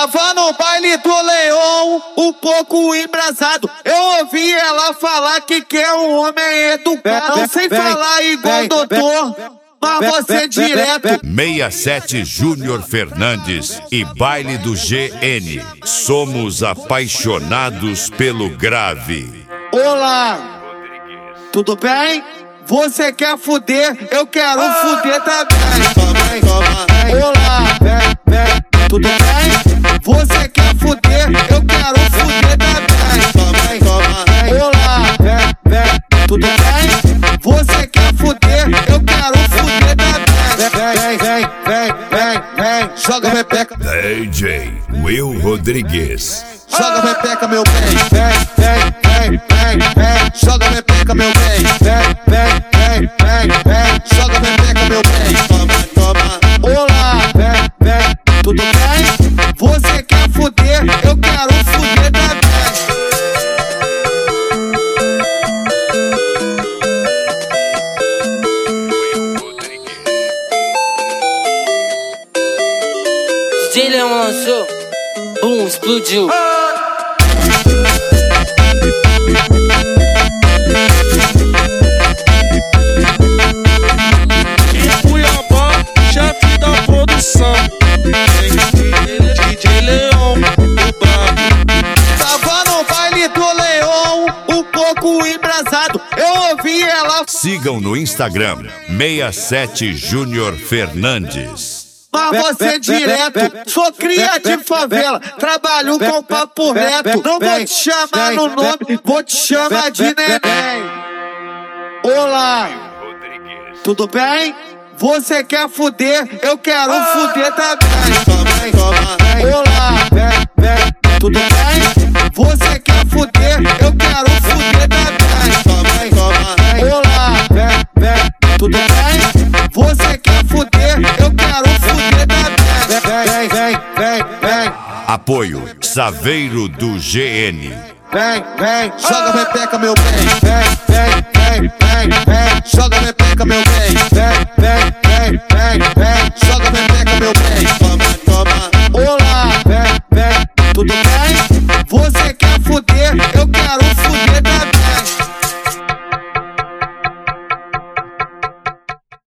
Tava no baile do Leão, um pouco embrasado. Eu ouvi ela falar que quer um homem educado, sem falar igual doutor, mas você direto. 67 Júnior Fernandes e baile do GN. Somos apaixonados pelo grave. Olá, tudo bem? Você quer fuder? Eu quero fuder também. Olá, tudo bem? Você quer fuder? Eu quero fuder também. Olá, tudo bem? Você quer fuder? Eu quero fuder também. Vem, joga repeca. DJ Will Rodrigues. Joga repeca, meu bem. Vem, joga repeca, meu bem. Vem, joga repeca, meu bem. Toma. Olá, tudo bem? Você quer fuder? Eu quero fuder também. DJ Leão lançou, boom, explodiu. E Cuiabá, chefe da produção. DJ Leão, o brabo. Tava no baile do Leão, um pouco embrasado. Eu ouvi ela. Sigam no Instagram 67 Júnior Fernandes. Mas você direto, sou cria de favela, trabalho com papo reto. Não vou te chamar no nome, vou te chamar de neném. Olá, tudo bem? Você quer fuder? Eu quero fuder também. Olá, tudo bem? Você quer fuder? Eu quero fuder também. Olá, tudo bem? Você quer fuder? Eu quero fuder também. Vem. Apoio Saveiro do GN. Vem, joga repeca, meu bem. Vem, joga repeca, meu bem. Vem,